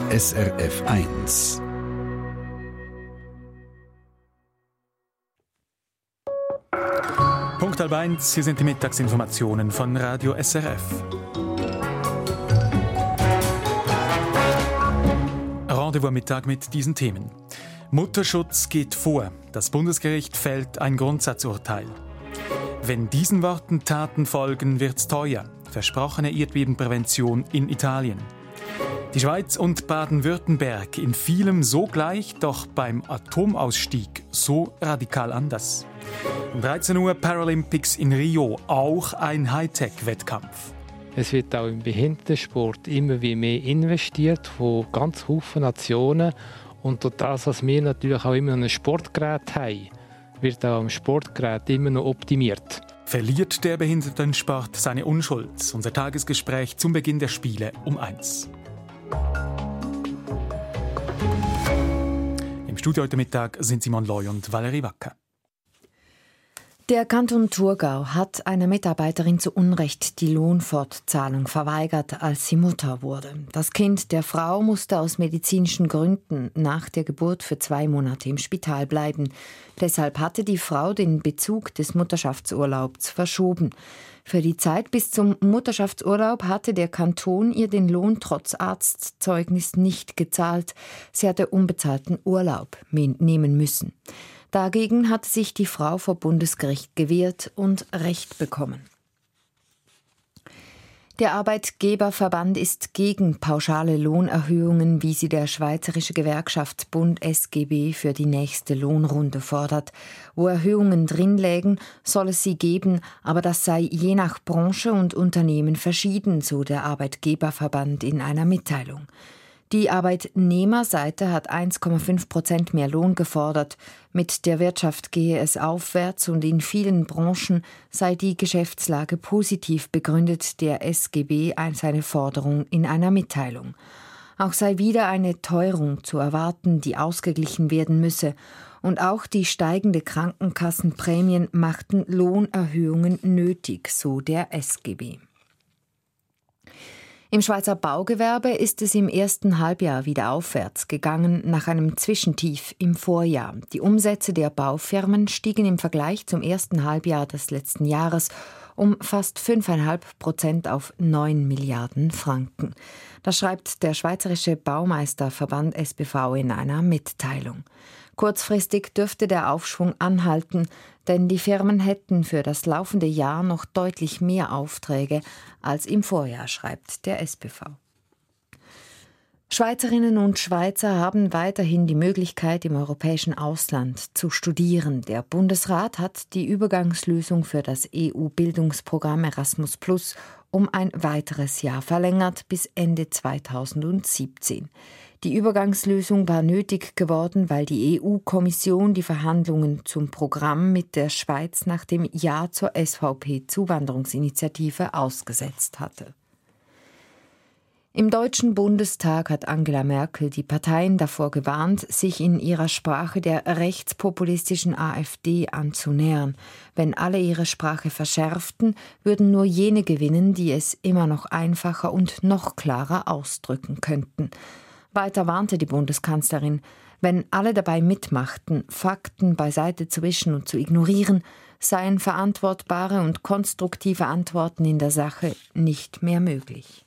SRF 1. Punkt 1, hier sind die Mittagsinformationen von Radio SRF. Rendezvous am Mittag mit diesen Themen. Mutterschutz geht vor. Das Bundesgericht fällt ein Grundsatzurteil. Wenn diesen Worten Taten folgen, wird's teuer. Versprochene Erdbebenprävention in Italien. Die Schweiz und Baden-Württemberg in vielem so gleich, doch beim Atomausstieg so radikal anders. Um 13 Uhr Paralympics in Rio, auch ein Hightech-Wettkampf. Es wird auch im Behindertensport immer wie mehr investiert von ganz vielen Nationen. Und durch das, dass wir natürlich auch immer noch ein Sportgerät haben, wird auch am Sportgerät immer noch optimiert. Verliert der Behindertensport seine Unschuld? Unser Tagesgespräch zum Beginn der Spiele um 1. Im Studio heute Mittag sind Simon Loy und Valerie Wacker. Der Kanton Thurgau hat einer Mitarbeiterin zu Unrecht die Lohnfortzahlung verweigert, als sie Mutter wurde. Das Kind der Frau musste aus medizinischen Gründen nach der Geburt für 2 Monate im Spital bleiben. Deshalb hatte die Frau den Bezug des Mutterschaftsurlaubs verschoben. Für die Zeit bis zum Mutterschaftsurlaub hatte der Kanton ihr den Lohn trotz Arztzeugnis nicht gezahlt. Sie hatte unbezahlten Urlaub nehmen müssen. Dagegen hat sich die Frau vor Bundesgericht gewehrt und Recht bekommen. Der Arbeitgeberverband ist gegen pauschale Lohnerhöhungen, wie sie der Schweizerische Gewerkschaftsbund SGB für die nächste Lohnrunde fordert. Wo Erhöhungen drin lägen, soll es sie geben, aber das sei je nach Branche und Unternehmen verschieden, so der Arbeitgeberverband in einer Mitteilung. Die Arbeitnehmerseite hat 1,5% mehr Lohn gefordert. Mit der Wirtschaft gehe es aufwärts und in vielen Branchen sei die Geschäftslage positiv, begründet der SGB seine Forderung in einer Mitteilung. Auch sei wieder eine Teuerung zu erwarten, die ausgeglichen werden müsse. Und auch die steigende Krankenkassenprämien machten Lohnerhöhungen nötig, so der SGB. Im Schweizer Baugewerbe ist es im ersten Halbjahr wieder aufwärts gegangen, nach einem Zwischentief im Vorjahr. Die Umsätze der Baufirmen stiegen im Vergleich zum ersten Halbjahr des letzten Jahres um fast 5,5% auf 9 Milliarden Franken. Das schreibt der Schweizerische Baumeisterverband SBV in einer Mitteilung. Kurzfristig dürfte der Aufschwung anhalten, denn die Firmen hätten für das laufende Jahr noch deutlich mehr Aufträge als im Vorjahr, schreibt der SBV. Schweizerinnen und Schweizer haben weiterhin die Möglichkeit, im europäischen Ausland zu studieren. Der Bundesrat hat die Übergangslösung für das EU-Bildungsprogramm Erasmus+ um ein weiteres Jahr verlängert bis Ende 2017. Die Übergangslösung war nötig geworden, weil die EU-Kommission die Verhandlungen zum Programm mit der Schweiz nach dem Ja zur SVP-Zuwanderungsinitiative ausgesetzt hatte. Im Deutschen Bundestag hat Angela Merkel die Parteien davor gewarnt, sich in ihrer Sprache der rechtspopulistischen AfD anzunähern. Wenn alle ihre Sprache verschärften, würden nur jene gewinnen, die es immer noch einfacher und noch klarer ausdrücken könnten. Weiter warnte die Bundeskanzlerin, wenn alle dabei mitmachten, Fakten beiseite zu wischen und zu ignorieren, seien verantwortbare und konstruktive Antworten in der Sache nicht mehr möglich.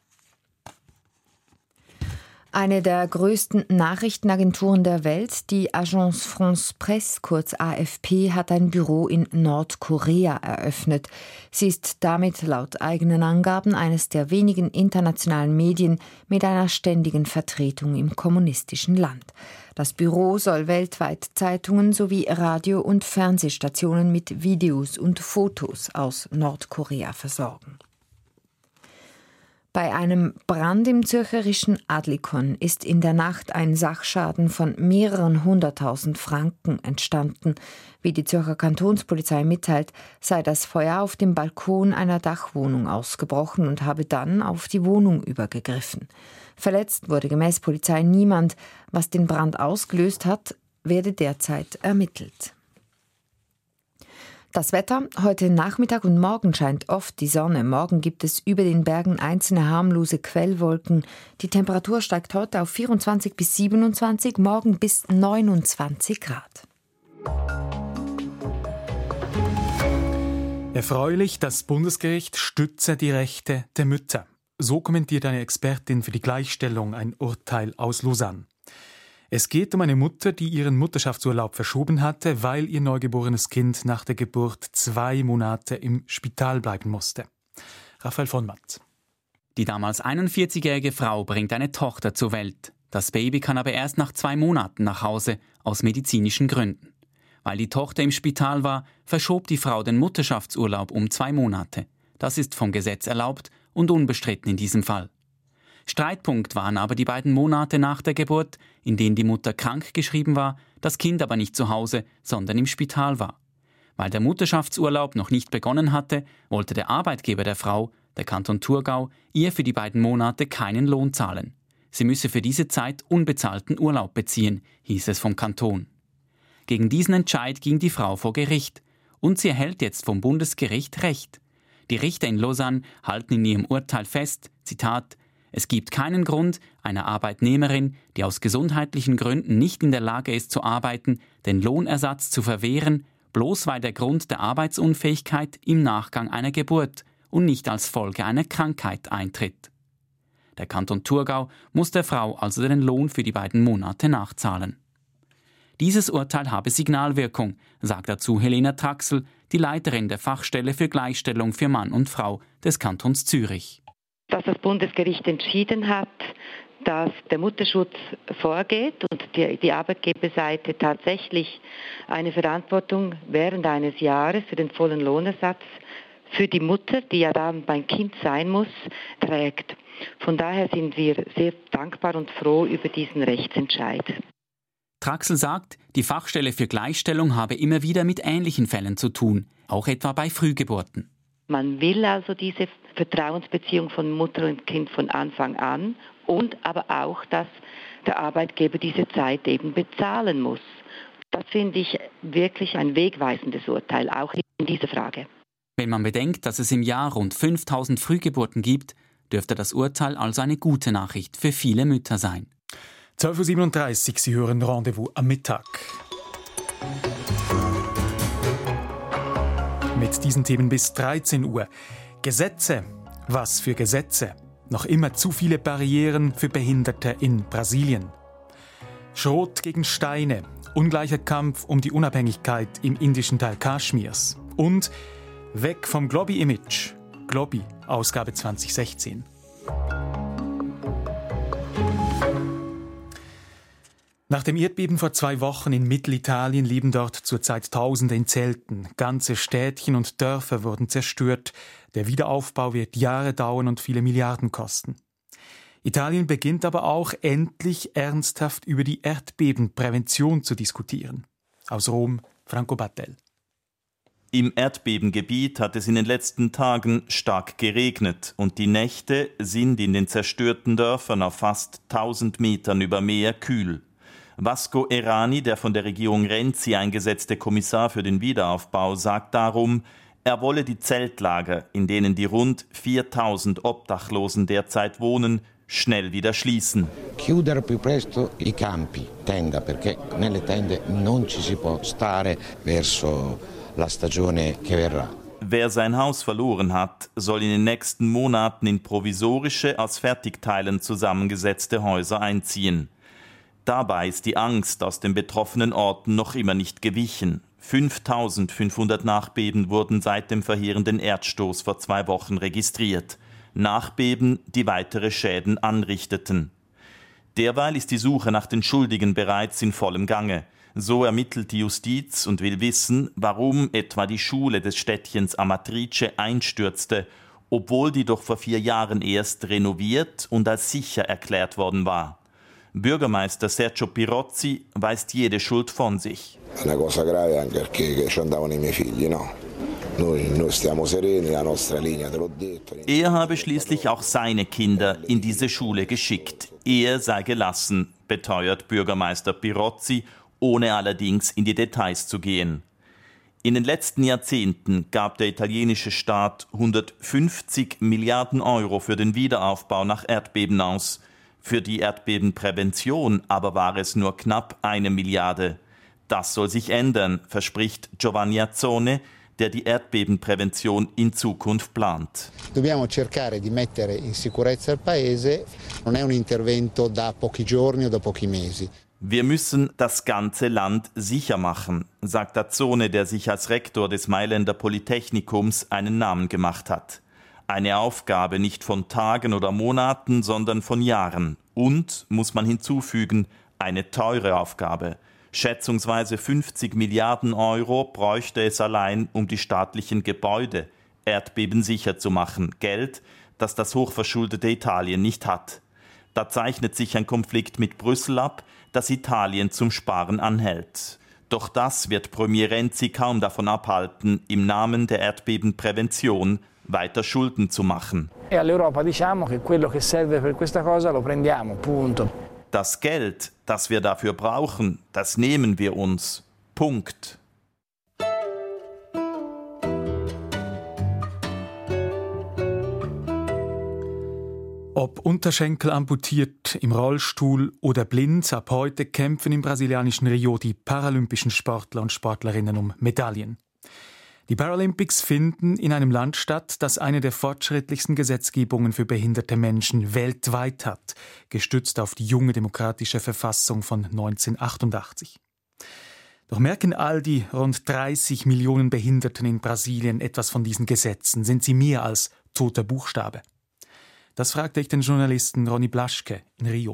Eine der größten Nachrichtenagenturen der Welt, die Agence France Presse, kurz AFP, hat ein Büro in Nordkorea eröffnet. Sie ist damit laut eigenen Angaben eines der wenigen internationalen Medien mit einer ständigen Vertretung im kommunistischen Land. Das Büro soll weltweit Zeitungen sowie Radio- und Fernsehstationen mit Videos und Fotos aus Nordkorea versorgen. Bei einem Brand im zürcherischen Adlikon ist in der Nacht ein Sachschaden von mehreren 100.000 Franken entstanden. Wie die Zürcher Kantonspolizei mitteilt, sei das Feuer auf dem Balkon einer Dachwohnung ausgebrochen und habe dann auf die Wohnung übergegriffen. Verletzt wurde gemäß Polizei niemand. Was den Brand ausgelöst hat, werde derzeit ermittelt. Das Wetter: Heute Nachmittag und morgen scheint oft die Sonne. Morgen gibt es über den Bergen einzelne harmlose Quellwolken. Die Temperatur steigt heute auf 24 bis 27, morgen bis 29 Grad. Erfreulich, das Bundesgericht stütze die Rechte der Mütter. So kommentiert eine Expertin für die Gleichstellung ein Urteil aus Lausanne. Es geht um eine Mutter, die ihren Mutterschaftsurlaub verschoben hatte, weil ihr neugeborenes Kind nach der Geburt 2 Monate im Spital bleiben musste. Raphael von Matt. Die damals 41-jährige Frau bringt eine Tochter zur Welt. Das Baby kann aber erst nach 2 Monaten nach Hause, aus medizinischen Gründen. Weil die Tochter im Spital war, verschob die Frau den Mutterschaftsurlaub um 2 Monate. Das ist vom Gesetz erlaubt und unbestritten in diesem Fall. Streitpunkt waren aber die 2 Monate nach der Geburt, in denen die Mutter krank geschrieben war, das Kind aber nicht zu Hause, sondern im Spital war. Weil der Mutterschaftsurlaub noch nicht begonnen hatte, wollte der Arbeitgeber der Frau, der Kanton Thurgau, ihr für die 2 Monate keinen Lohn zahlen. Sie müsse für diese Zeit unbezahlten Urlaub beziehen, hieß es vom Kanton. Gegen diesen Entscheid ging die Frau vor Gericht und sie erhält jetzt vom Bundesgericht Recht. Die Richter in Lausanne halten in ihrem Urteil fest, Zitat, es gibt keinen Grund, einer Arbeitnehmerin, die aus gesundheitlichen Gründen nicht in der Lage ist zu arbeiten, den Lohnersatz zu verwehren, bloß weil der Grund der Arbeitsunfähigkeit im Nachgang einer Geburt und nicht als Folge einer Krankheit eintritt. Der Kanton Thurgau muss der Frau also den Lohn für die 2 Monate nachzahlen. Dieses Urteil habe Signalwirkung, sagt dazu Helena Traxel, die Leiterin der Fachstelle für Gleichstellung für Mann und Frau des Kantons Zürich. Dass das Bundesgericht entschieden hat, dass der Mutterschutz vorgeht und die Arbeitgeberseite tatsächlich eine Verantwortung während eines Jahres für den vollen Lohnersatz für die Mutter, die ja dann beim Kind sein muss, trägt. Von daher sind wir sehr dankbar und froh über diesen Rechtsentscheid. Traxel sagt, die Fachstelle für Gleichstellung habe immer wieder mit ähnlichen Fällen zu tun, auch etwa bei Frühgeburten. Man will also diese Vertrauensbeziehung von Mutter und Kind von Anfang an und aber auch, dass der Arbeitgeber diese Zeit eben bezahlen muss. Das finde ich wirklich ein wegweisendes Urteil, auch in dieser Frage. Wenn man bedenkt, dass es im Jahr rund 5000 Frühgeburten gibt, dürfte das Urteil also eine gute Nachricht für viele Mütter sein. 12.37 Uhr, Sie hören Rendezvous am Mittag. Mit diesen Themen bis 13 Uhr. Gesetze. Was für Gesetze? Noch immer zu viele Barrieren für Behinderte in Brasilien. Schrot gegen Steine. Ungleicher Kampf um die Unabhängigkeit im indischen Teil Kaschmirs. Und weg vom Globi-Image. Globi, Ausgabe 2016. Nach dem Erdbeben vor 2 Wochen in Mittelitalien leben dort zurzeit Tausende in Zelten. Ganze Städtchen und Dörfer wurden zerstört. Der Wiederaufbau wird Jahre dauern und viele Milliarden kosten. Italien beginnt aber auch endlich ernsthaft über die Erdbebenprävention zu diskutieren. Aus Rom, Franco Battel. Im Erdbebengebiet hat es in den letzten Tagen stark geregnet und die Nächte sind in den zerstörten Dörfern auf fast 1000 Metern über Meer kühl. Vasco Errani, der von der Regierung Renzi eingesetzte Kommissar für den Wiederaufbau, sagt darum, er wolle die Zeltlager, in denen die rund 4000 Obdachlosen derzeit wohnen, schnell wieder schließen. Chiudere più presto i campi, tenda, perché nelle tende non ci si può stare verso la stagione che verrà. Wer sein Haus verloren hat, soll in den nächsten Monaten in provisorische, aus Fertigteilen zusammengesetzte Häuser einziehen. Dabei ist die Angst aus den betroffenen Orten noch immer nicht gewichen. 5500 Nachbeben wurden seit dem verheerenden Erdstoß vor 2 Wochen registriert. Nachbeben, die weitere Schäden anrichteten. Derweil ist die Suche nach den Schuldigen bereits in vollem Gange. So ermittelt die Justiz und will wissen, warum etwa die Schule des Städtchens Amatrice einstürzte, obwohl die doch vor 4 Jahren erst renoviert und als sicher erklärt worden war. Bürgermeister Sergio Pirozzi weist jede Schuld von sich. Una cosa grave anche perché ci andavano i miei figli, no? Noi stiamo sereni, la nostra linea, te l'ho detto. Er habe schließlich auch seine Kinder in diese Schule geschickt. Er sei gelassen, beteuert Bürgermeister Pirozzi, ohne allerdings in die Details zu gehen. In den letzten Jahrzehnten gab der italienische Staat 150 Milliarden Euro für den Wiederaufbau nach Erdbeben aus. Für die Erdbebenprävention aber war es nur knapp 1 Milliarde. Das soll sich ändern, verspricht Giovanni Azzone, der die Erdbebenprävention in Zukunft plant. Dobbiamo cercare di mettere in sicurezza il paese. Non è un intervento da pochi giorni o da pochi mesi. Wir müssen das ganze Land sicher machen, sagt Azzone, der sich als Rektor des Mailänder Polytechnikums einen Namen gemacht hat. Eine Aufgabe nicht von Tagen oder Monaten, sondern von Jahren. Und, muss man hinzufügen, eine teure Aufgabe. Schätzungsweise 50 Milliarden Euro bräuchte es allein, um die staatlichen Gebäude erdbebensicher zu machen. Geld, das das hochverschuldete Italien nicht hat. Da zeichnet sich ein Konflikt mit Brüssel ab, das Italien zum Sparen anhält. Doch das wird Premier Renzi kaum davon abhalten, im Namen der Erdbebenprävention weiter Schulden zu machen. Das Geld, das wir dafür brauchen, das nehmen wir uns. Punkt. Ob Unterschenkel amputiert, im Rollstuhl oder blind, ab heute kämpfen im brasilianischen Rio die paralympischen Sportler und Sportlerinnen um Medaillen. Die Paralympics finden in einem Land statt, das eine der fortschrittlichsten Gesetzgebungen für behinderte Menschen weltweit hat, gestützt auf die junge demokratische Verfassung von 1988. Doch merken all die rund 30 Millionen Behinderten in Brasilien etwas von diesen Gesetzen? Sind sie mehr als toter Buchstabe? Das fragte ich den Journalisten Ronny Blaschke in Rio.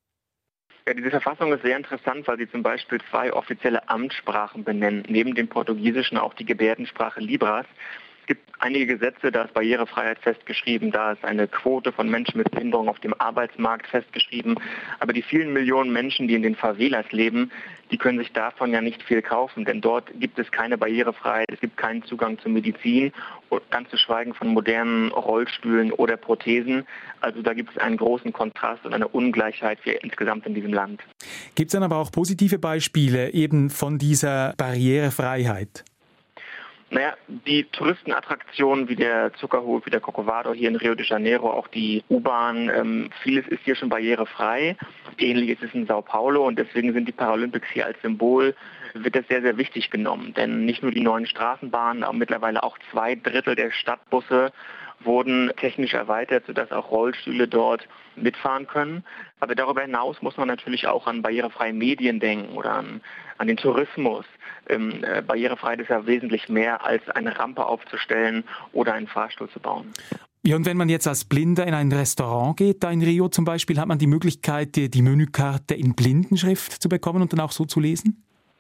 Ja, diese Verfassung ist sehr interessant, weil sie zum Beispiel 2 offizielle Amtssprachen benennt, neben dem Portugiesischen auch die Gebärdensprache Libras. Es gibt einige Gesetze, da ist Barrierefreiheit festgeschrieben, da ist eine Quote von Menschen mit Behinderung auf dem Arbeitsmarkt festgeschrieben. Aber die vielen Millionen Menschen, die in den Favelas leben, die können sich davon ja nicht viel kaufen, denn dort gibt es keine Barrierefreiheit, es gibt keinen Zugang zur Medizin, ganz zu schweigen von modernen Rollstühlen oder Prothesen. Also da gibt es einen großen Kontrast und eine Ungleichheit insgesamt in diesem Land. Gibt es dann aber auch positive Beispiele eben von dieser Barrierefreiheit? Naja, die Touristenattraktionen wie der Zuckerhof, wie der Corcovado hier in Rio de Janeiro, auch die U-Bahn, vieles ist hier schon barrierefrei. Ähnlich ist es in Sao Paulo und deswegen sind die Paralympics hier als Symbol, wird das sehr, sehr wichtig genommen. Denn nicht nur die neuen Straßenbahnen, aber mittlerweile auch 2/3 der Stadtbusse wurden technisch erweitert, sodass auch Rollstühle dort mitfahren können. Aber darüber hinaus muss man natürlich auch an barrierefreie Medien denken oder an den Tourismus. Barrierefreiheit ist ja wesentlich mehr als eine Rampe aufzustellen oder einen Fahrstuhl zu bauen. Ja, und wenn man jetzt als Blinder in ein Restaurant geht, da in Rio zum Beispiel, hat man die Möglichkeit, die Menükarte in Blindenschrift zu bekommen und dann auch so zu lesen?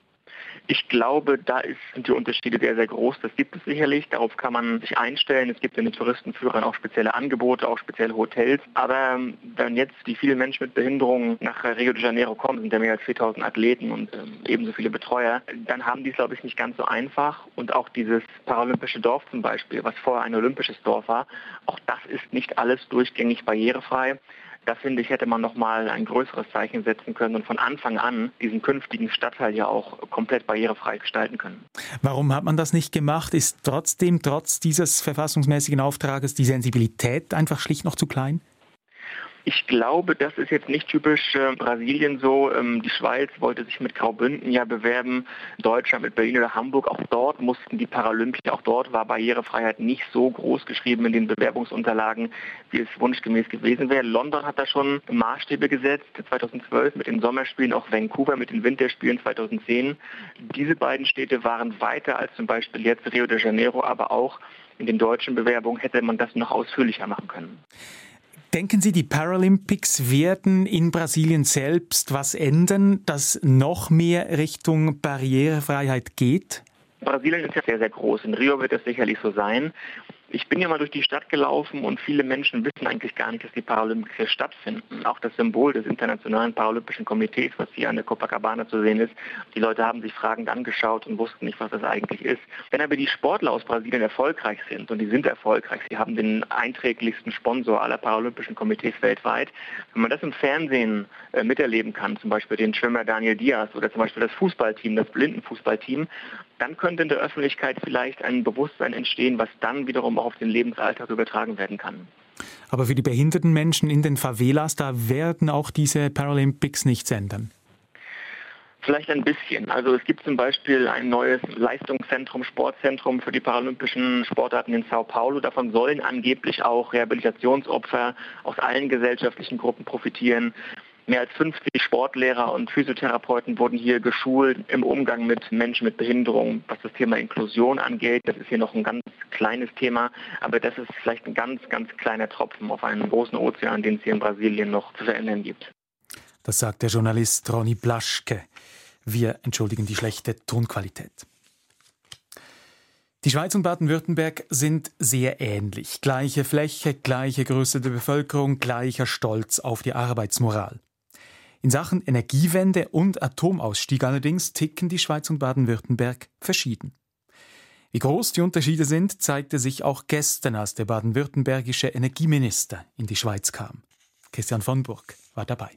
Ich glaube, da sind die Unterschiede sehr, sehr groß. Das gibt es sicherlich. Darauf kann man sich einstellen. Es gibt in den Touristenführern auch spezielle Angebote, auch spezielle Hotels. Aber wenn jetzt die vielen Menschen mit Behinderungen nach Rio de Janeiro kommen, sind ja mehr als 4.000 Athleten und ebenso viele Betreuer, dann haben die es, glaube ich, nicht ganz so einfach. Und auch dieses paralympische Dorf zum Beispiel, was vorher ein olympisches Dorf war, auch das ist nicht alles durchgängig barrierefrei. Da finde ich, hätte man nochmal ein größeres Zeichen setzen können und von Anfang an diesen künftigen Stadtteil ja auch komplett barrierefrei gestalten können. Warum hat man das nicht gemacht? Ist trotzdem, trotz dieses verfassungsmäßigen Auftrages, die Sensibilität einfach schlicht noch zu klein? Ich glaube, das ist jetzt nicht typisch Brasilien so. Die Schweiz wollte sich mit Graubünden ja bewerben, Deutschland mit Berlin oder Hamburg. Auch dort mussten die Paralympier, auch dort war Barrierefreiheit nicht so groß geschrieben in den Bewerbungsunterlagen, wie es wunschgemäß gewesen wäre. London hat da schon Maßstäbe gesetzt, 2012 mit den Sommerspielen, auch Vancouver mit den Winterspielen 2010. Diese beiden Städte waren weiter als zum Beispiel jetzt Rio de Janeiro, aber auch in den deutschen Bewerbungen hätte man das noch ausführlicher machen können. Denken Sie, die Paralympics werden in Brasilien selbst was ändern, das noch mehr Richtung Barrierefreiheit geht? Brasilien ist ja sehr, sehr groß. In Rio wird das sicherlich so sein. Ich bin ja mal durch die Stadt gelaufen und viele Menschen wissen eigentlich gar nicht, dass die Paralympics hier stattfinden. Auch das Symbol des Internationalen Paralympischen Komitees, was hier an der Copacabana zu sehen ist, die Leute haben sich fragend angeschaut und wussten nicht, was das eigentlich ist. Wenn aber die Sportler aus Brasilien erfolgreich sind, und die sind erfolgreich, sie haben den einträglichsten Sponsor aller Paralympischen Komitees weltweit, wenn man das im Fernsehen miterleben kann, zum Beispiel den Schwimmer Daniel Diaz oder zum Beispiel das Fußballteam, das Blindenfußballteam, dann könnte in der Öffentlichkeit vielleicht ein Bewusstsein entstehen, was dann wiederum auch auf den Lebensalltag übertragen werden kann. Aber für die behinderten Menschen in den Favelas, da werden auch diese Paralympics nichts ändern. Vielleicht ein bisschen. Also es gibt zum Beispiel ein neues Leistungszentrum, Sportzentrum für die paralympischen Sportarten in Sao Paulo. Davon sollen angeblich auch Rehabilitationsopfer aus allen gesellschaftlichen Gruppen profitieren. Mehr als 50 Sportlehrer und Physiotherapeuten wurden hier geschult im Umgang mit Menschen mit Behinderung, was das Thema Inklusion angeht. Das ist hier noch ein ganz kleines Thema, aber das ist vielleicht ein ganz, ganz kleiner Tropfen auf einen großen Ozean, den es hier in Brasilien noch zu verändern gibt. Das sagt der Journalist Ronny Blaschke. Wir entschuldigen die schlechte Tonqualität. Die Schweiz und Baden-Württemberg sind sehr ähnlich. Gleiche Fläche, gleiche Größe der Bevölkerung, gleicher Stolz auf die Arbeitsmoral. In Sachen Energiewende und Atomausstieg allerdings ticken die Schweiz und Baden-Württemberg verschieden. Wie groß die Unterschiede sind, zeigte sich auch gestern, als der baden-württembergische Energieminister in die Schweiz kam. Christian von Burg war dabei.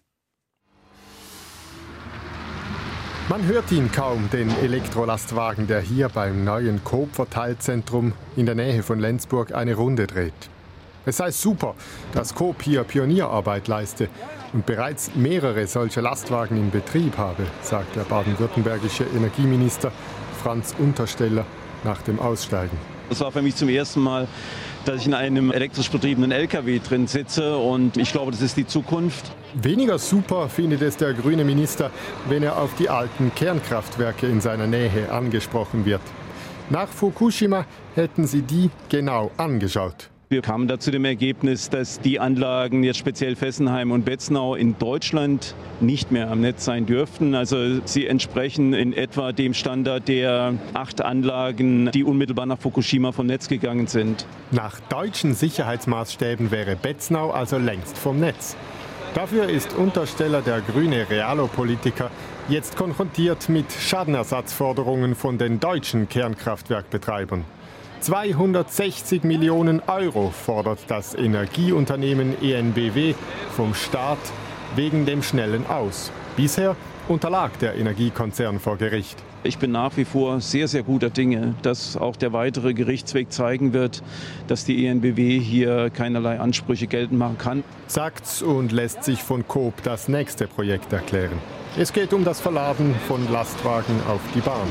Man hört ihn kaum, den Elektrolastwagen, der hier beim neuen Coop-Verteilzentrum in der Nähe von Lenzburg eine Runde dreht. Es sei super, dass Coop hier Pionierarbeit leiste und bereits mehrere solcher Lastwagen in Betrieb habe, sagt der baden-württembergische Energieminister Franz Untersteller nach dem Aussteigen. Das war für mich zum ersten Mal, dass ich in einem elektrisch betriebenen LKW drin sitze und ich glaube, das ist die Zukunft. Weniger super findet es der grüne Minister, wenn er auf die alten Kernkraftwerke in seiner Nähe angesprochen wird. Nach Fukushima hätten sie die genau angeschaut. Wir kamen da zu dem Ergebnis, dass die Anlagen, jetzt speziell Fessenheim und Betznau, in Deutschland nicht mehr am Netz sein dürften. Also sie entsprechen in etwa dem Standard der 8 Anlagen, die unmittelbar nach Fukushima vom Netz gegangen sind. Nach deutschen Sicherheitsmaßstäben wäre Betznau also längst vom Netz. Dafür ist Untersteller, der grüne Realo-Politiker, jetzt konfrontiert mit Schadenersatzforderungen von den deutschen Kernkraftwerkbetreibern. 260 Millionen Euro fordert das Energieunternehmen EnBW vom Staat wegen dem schnellen Aus. Bisher unterlag der Energiekonzern vor Gericht. Ich bin nach wie vor sehr, sehr guter Dinge, dass auch der weitere Gerichtsweg zeigen wird, dass die EnBW hier keinerlei Ansprüche geltend machen kann. Sagt's und lässt sich von Coop das nächste Projekt erklären. Es geht um das Verladen von Lastwagen auf die Bahn.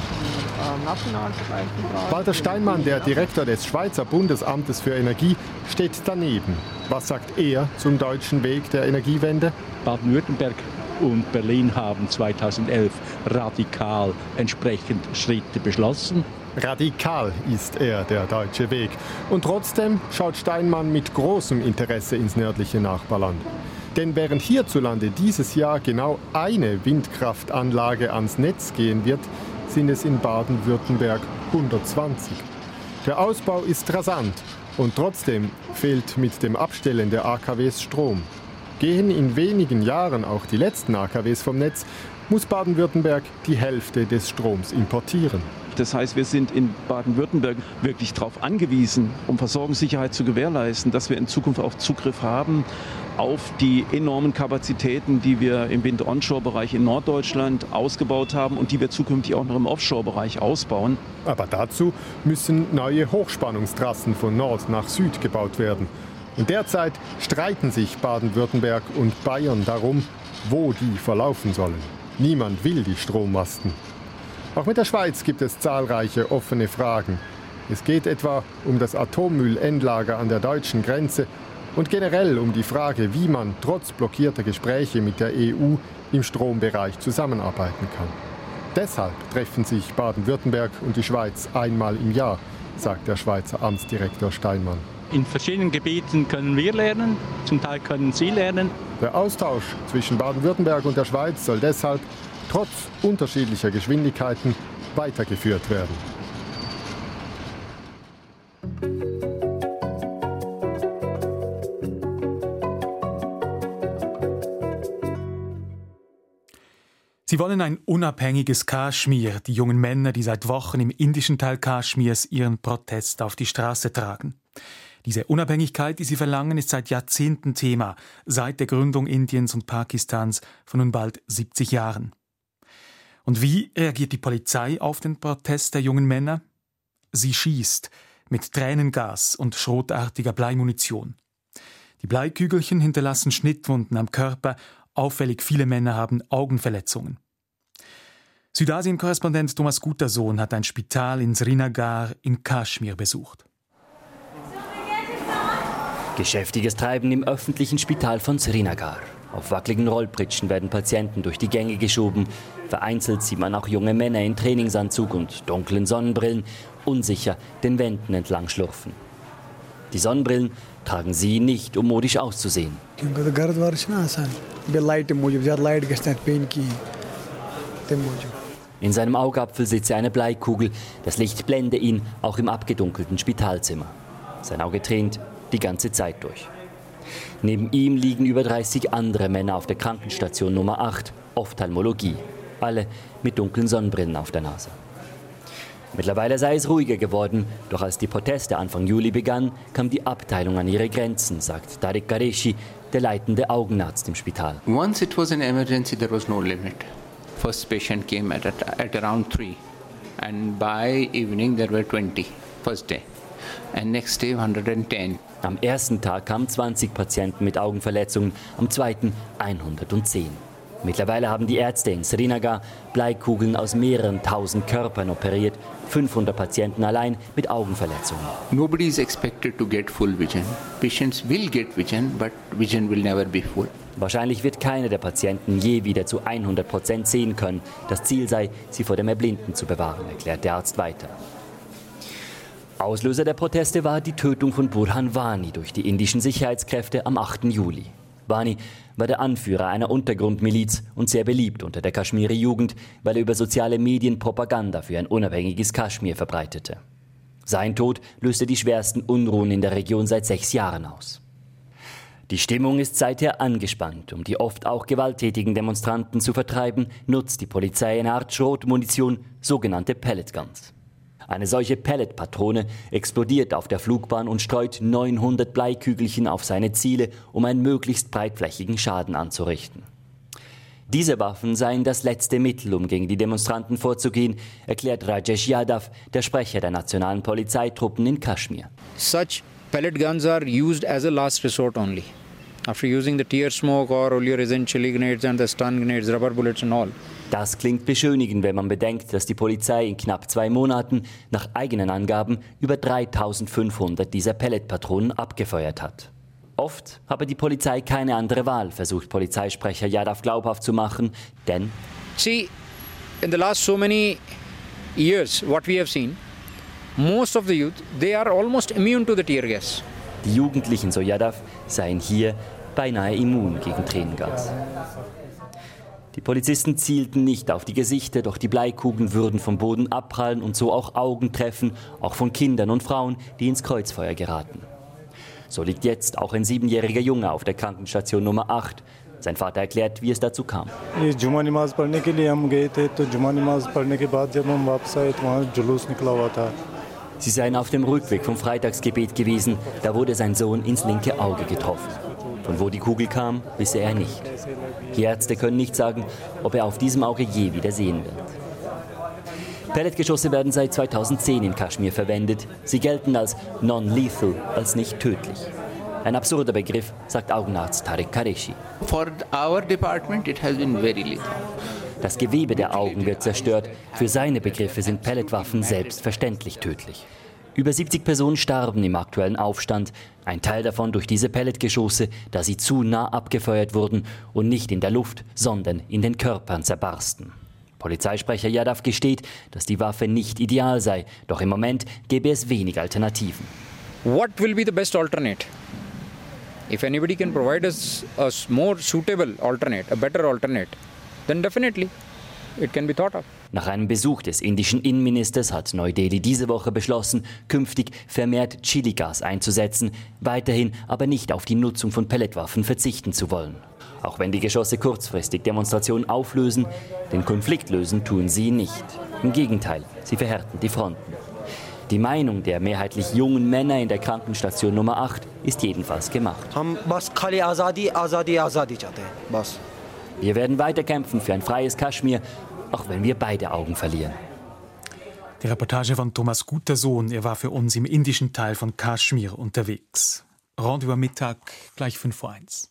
Walter Steinmann, der Direktor des Schweizer Bundesamtes für Energie, steht daneben. Was sagt er zum deutschen Weg der Energiewende? Baden-Württemberg und Berlin haben 2011 radikal entsprechend Schritte beschlossen. Radikal ist er, der deutsche Weg. Und trotzdem schaut Steinmann mit großem Interesse ins nördliche Nachbarland. Denn während hierzulande dieses Jahr genau eine Windkraftanlage ans Netz gehen wird, sind es in Baden-Württemberg 120. Der Ausbau ist rasant und trotzdem fehlt mit dem Abstellen der AKWs Strom. Gehen in wenigen Jahren auch die letzten AKWs vom Netz, muss Baden-Württemberg die Hälfte des Stroms importieren. Das heißt, wir sind in Baden-Württemberg wirklich darauf angewiesen, um Versorgungssicherheit zu gewährleisten, dass wir in Zukunft auch Zugriff haben auf die enormen Kapazitäten, die wir im Wind-Onshore-Bereich in Norddeutschland ausgebaut haben und die wir zukünftig auch noch im Offshore-Bereich ausbauen. Aber dazu müssen neue Hochspannungstrassen von Nord nach Süd gebaut werden. Und derzeit streiten sich Baden-Württemberg und Bayern darum, wo die verlaufen sollen. Niemand will die Strommasten. Auch mit der Schweiz gibt es zahlreiche offene Fragen. Es geht etwa um das Atommüllendlager an der deutschen Grenze und generell um die Frage, wie man trotz blockierter Gespräche mit der EU im Strombereich zusammenarbeiten kann. Deshalb treffen sich Baden-Württemberg und die Schweiz einmal im Jahr, sagt der Schweizer Amtsdirektor Steinmann. In verschiedenen Gebieten können wir lernen, zum Teil können Sie lernen. Der Austausch zwischen Baden-Württemberg und der Schweiz soll deshalb trotz unterschiedlicher Geschwindigkeiten weitergeführt werden. Sie wollen ein unabhängiges Kaschmir, die jungen Männer, die seit Wochen im indischen Teil Kaschmirs ihren Protest auf die Straße tragen. Diese Unabhängigkeit, die sie verlangen, ist seit Jahrzehnten Thema, seit der Gründung Indiens und Pakistans vor nun bald 70 Jahren. Und wie reagiert die Polizei auf den Protest der jungen Männer? Sie schießt mit Tränengas und schrotartiger Bleimunition. Die Bleikügelchen hinterlassen Schnittwunden am Körper. Auffällig viele Männer haben Augenverletzungen. Südasien-Korrespondent Thomas Gutersohn hat ein Spital in Srinagar in Kaschmir besucht. Geschäftiges Treiben im öffentlichen Spital von Srinagar. Auf wackeligen Rollpritschen werden Patienten durch die Gänge geschoben. Vereinzelt sieht man auch junge Männer in Trainingsanzug und dunklen Sonnenbrillen unsicher den Wänden entlang schlurfen. Die Sonnenbrillen tragen sie nicht, um modisch auszusehen. In seinem Augapfel sitze eine Bleikugel. Das Licht blende ihn, auch im abgedunkelten Spitalzimmer. Sein Auge tränt die ganze Zeit durch. Neben ihm liegen über 30 andere Männer auf der Krankenstation Nummer 8, Ophthalmologie. Alle mit dunklen Sonnenbrillen auf der Nase. Mittlerweile sei es ruhiger geworden, doch als die Proteste Anfang Juli begannen, kam die Abteilung an ihre Grenzen, sagt Tariq Qureshi, der leitende Augenarzt im Spital. Once it was an emergency, there was no limit. First patient came at around 3, and by evening there were 20. First day, and next day 110. Am ersten Tag kamen 20 Patienten mit Augenverletzungen, am zweiten 110. Mittlerweile haben die Ärzte in Srinagar Bleikugeln aus mehreren tausend Körpern operiert, 500 Patienten allein mit Augenverletzungen. Nobody is expected to get full vision. Patients will get vision, but vision will never be full. Wahrscheinlich wird keiner der Patienten je wieder zu 100% sehen können. Das Ziel sei, sie vor dem Erblinden zu bewahren, erklärt der Arzt weiter. Auslöser der Proteste war die Tötung von Burhan Wani durch die indischen Sicherheitskräfte am 8. Juli. Wani war der Anführer einer Untergrundmiliz und sehr beliebt unter der Kaschmiri-Jugend, weil er über soziale Medien Propaganda für ein unabhängiges Kaschmir verbreitete. Sein Tod löste die schwersten Unruhen in der Region seit 6 Jahren aus. Die Stimmung ist seither angespannt. Um die oft auch gewalttätigen Demonstranten zu vertreiben, nutzt die Polizei eine Art Schrotmunition, sogenannte Pelletguns. Eine solche Pelletpatrone explodiert auf der Flugbahn und streut 900 Bleikügelchen auf seine Ziele, um einen möglichst breitflächigen Schaden anzurichten. Diese Waffen seien das letzte Mittel, um gegen die Demonstranten vorzugehen, erklärt Rajesh Yadav, der Sprecher der nationalen Polizeitruppen in Kaschmir. Such pellet guns are used as a last resort only. After using the tear smoke or earlier essentially grenades and the stun grenades, rubber bullets and all. Das klingt beschönigend, wenn man bedenkt, dass die Polizei in knapp 2 Monaten nach eigenen Angaben über 3500 dieser Pelletpatronen abgefeuert hat. Oft habe die Polizei keine andere Wahl, versucht Polizeisprecher Yadav glaubhaft zu machen, denn See, in the last so many years, what we have seen, most of the youth, they are almost immune to the tear gas. Die Jugendlichen, so Yadav, seien hier beinahe immun gegen Tränengas. Die Polizisten zielten nicht auf die Gesichter, doch die Bleikugeln würden vom Boden abprallen und so auch Augen treffen, auch von Kindern und Frauen, die ins Kreuzfeuer geraten. So liegt jetzt auch ein 7-jähriger Junge auf der Krankenstation Nummer 8. Sein Vater erklärt, wie es dazu kam. Sie seien auf dem Rückweg vom Freitagsgebet gewesen, da wurde sein Sohn ins linke Auge getroffen. Von wo die Kugel kam, wisse er nicht. Die Ärzte können nicht sagen, ob er auf diesem Auge je wieder sehen wird. Pelletgeschosse werden seit 2010 in Kaschmir verwendet. Sie gelten als non-lethal, als nicht tödlich. Ein absurder Begriff, sagt Augenarzt Tariq Qureshi. For our department it has been very lethal. Das Gewebe der Augen wird zerstört. Für seine Begriffe sind Pelletwaffen selbstverständlich tödlich. Über 70 Personen starben im aktuellen Aufstand, ein Teil davon durch diese Pelletgeschosse, da sie zu nah abgefeuert wurden und nicht in der Luft, sondern in den Körpern zerbarsten. Polizeisprecher Yadav gesteht, dass die Waffe nicht ideal sei, doch im Moment gäbe es wenig Alternativen. What will be the best alternate? If anybody can provide us a more suitable alternate, a better alternate, then definitely it can be thought of. Nach einem Besuch des indischen Innenministers hat Neu-Delhi diese Woche beschlossen, künftig vermehrt Chiligas einzusetzen, weiterhin aber nicht auf die Nutzung von Pelletwaffen verzichten zu wollen. Auch wenn die Geschosse kurzfristig Demonstrationen auflösen, den Konflikt lösen tun sie nicht. Im Gegenteil, sie verhärten die Fronten. Die Meinung der mehrheitlich jungen Männer in der Krankenstation Nummer 8 ist jedenfalls gemacht. Wir werden weiter kämpfen für ein freies Kaschmir auch wenn wir beide Augen verlieren. Die Reportage von Thomas Gutersohn. Er war für uns im indischen Teil von Kaschmir unterwegs. Rendezvous am Mittag, gleich 5:01.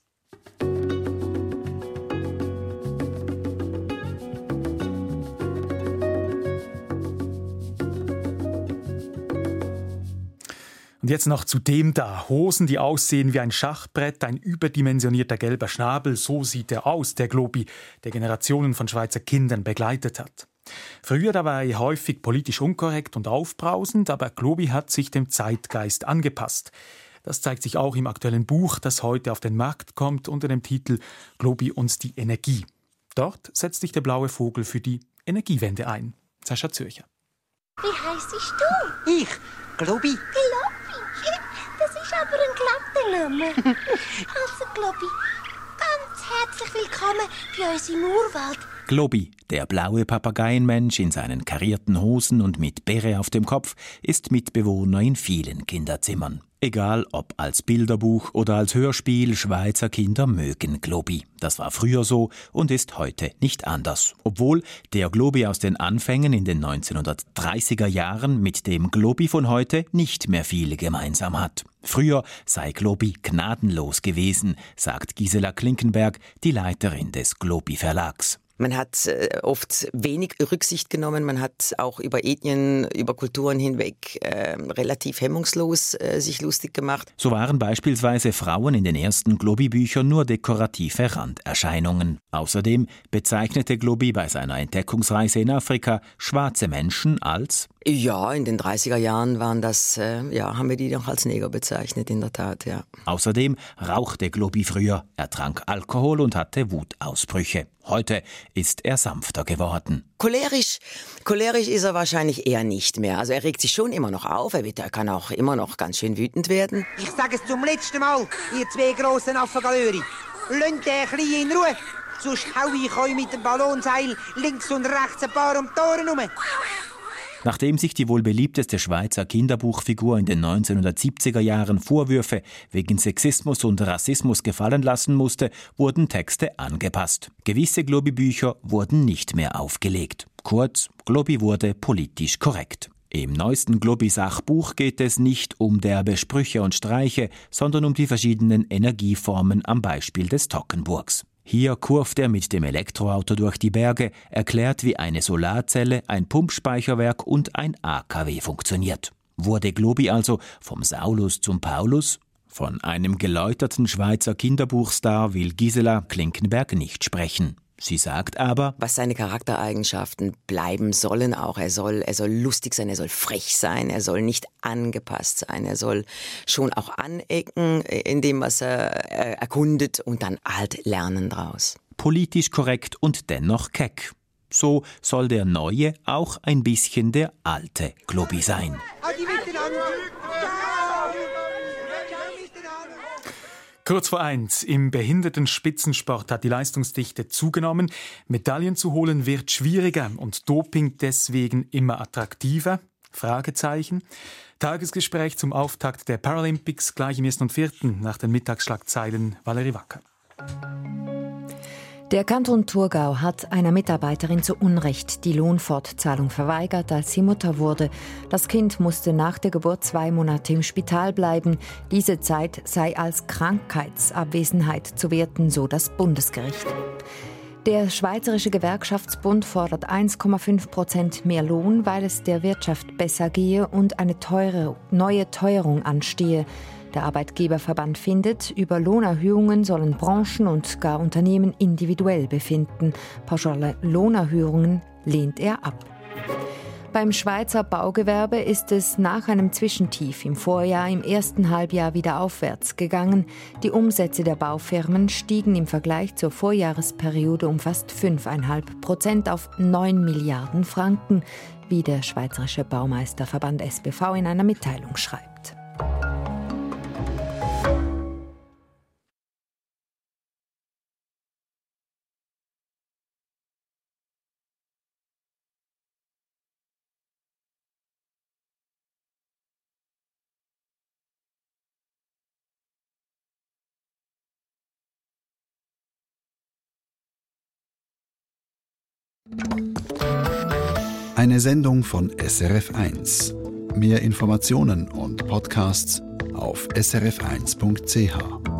Und jetzt noch zu dem da. Hosen, die aussehen wie ein Schachbrett, ein überdimensionierter gelber Schnabel. So sieht er aus, der Globi, der Generationen von Schweizer Kindern begleitet hat. Früher da war er häufig politisch unkorrekt und aufbrausend, aber Globi hat sich dem Zeitgeist angepasst. Das zeigt sich auch im aktuellen Buch, das heute auf den Markt kommt, unter dem Titel «Globi und die Energie». Dort setzt sich der blaue Vogel für die Energiewende ein. Sascha Zürcher. Wie heisst du? Ich, Globi. Globi? Das ist aber ein glatter Name. Also, Globi, ganz herzlich willkommen bei uns im Urwald. Globi, der blaue Papageienmensch in seinen karierten Hosen und mit Bäre auf dem Kopf, ist Mitbewohner in vielen Kinderzimmern. Egal ob als Bilderbuch oder als Hörspiel, Schweizer Kinder mögen Globi. Das war früher so und ist heute nicht anders. Obwohl der Globi aus den Anfängen in den 1930er Jahren mit dem Globi von heute nicht mehr viel gemeinsam hat. Früher sei Globi gnadenlos gewesen, sagt Gisela Klinkenberg, die Leiterin des Globi Verlags. Man hat oft wenig Rücksicht genommen, man hat auch über Ethnien, über Kulturen hinweg relativ hemmungslos sich lustig gemacht. So waren beispielsweise Frauen in den ersten Globi-Büchern nur dekorative Randerscheinungen. Außerdem bezeichnete Globi bei seiner Entdeckungsreise in Afrika schwarze Menschen als... Ja, in den 30er Jahren waren das, haben wir die noch als Neger bezeichnet, in der Tat, ja. Außerdem rauchte Globi früher, er trank Alkohol und hatte Wutausbrüche. Heute ist er sanfter geworden. Cholerisch ist er wahrscheinlich eher nicht mehr. Also er regt sich schon immer noch auf, er kann auch immer noch ganz schön wütend werden. Ich sage es zum letzten Mal, ihr zwei grossen Affengalöri. Lasst den Kleinen in Ruhe, sonst hau ich euch mit dem Ballonseil links und rechts ein paar um die Ohren rum. Nachdem sich die wohl beliebteste Schweizer Kinderbuchfigur in den 1970er Jahren Vorwürfe wegen Sexismus und Rassismus gefallen lassen musste, wurden Texte angepasst. Gewisse Globi-Bücher wurden nicht mehr aufgelegt. Kurz, Globi wurde politisch korrekt. Im neuesten Globi-Sachbuch geht es nicht um derbe Sprüche und Streiche, sondern um die verschiedenen Energieformen am Beispiel des Toggenburgs. Hier kurft er mit dem Elektroauto durch die Berge, erklärt, wie eine Solarzelle, ein Pumpspeicherwerk und ein AKW funktioniert. Wurde Globi also vom Saulus zum Paulus? Von einem geläuterten Schweizer Kinderbuchstar will Gisela Klinkenberg nicht sprechen. Sie sagt aber, was seine Charaktereigenschaften bleiben sollen auch. Er soll lustig sein, er soll frech sein, er soll nicht angepasst sein, er soll schon auch anecken in dem, was er erkundet und dann halt lernen draus. Politisch korrekt und dennoch keck. So soll der Neue auch ein bisschen der alte Globi sein. Kurz vor 1. Im Behindertenspitzensport hat die Leistungsdichte zugenommen. Medaillen zu holen wird schwieriger und Doping deswegen immer attraktiver? Fragezeichen. Tagesgespräch zum Auftakt der Paralympics gleich im 1. und 4. nach den Mittagsschlagzeilen Valerie Wacker. Der Kanton Thurgau hat einer Mitarbeiterin zu Unrecht die Lohnfortzahlung verweigert, als sie Mutter wurde. Das Kind musste nach der Geburt 2 Monate im Spital bleiben. Diese Zeit sei als Krankheitsabwesenheit zu werten, so das Bundesgericht. Der Schweizerische Gewerkschaftsbund fordert 1,5% mehr Lohn, weil es der Wirtschaft besser gehe und eine neue Teuerung anstehe. Der Arbeitgeberverband findet, über Lohnerhöhungen sollen Branchen und gar Unternehmen individuell befinden. Pauschale Lohnerhöhungen lehnt er ab. Beim Schweizer Baugewerbe ist es nach einem Zwischentief im Vorjahr im ersten Halbjahr wieder aufwärts gegangen. Die Umsätze der Baufirmen stiegen im Vergleich zur Vorjahresperiode um fast 5,5% auf 9 Milliarden Franken, wie der Schweizerische Baumeisterverband SBV in einer Mitteilung schreibt. Eine Sendung von SRF1. Mehr Informationen und Podcasts auf srf1.ch.